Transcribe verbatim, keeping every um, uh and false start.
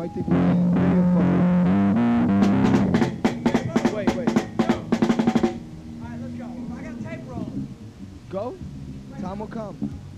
might think we can. Video for me. Wait, wait. Alright, let's go. I got a tape roll. Go? Time will come.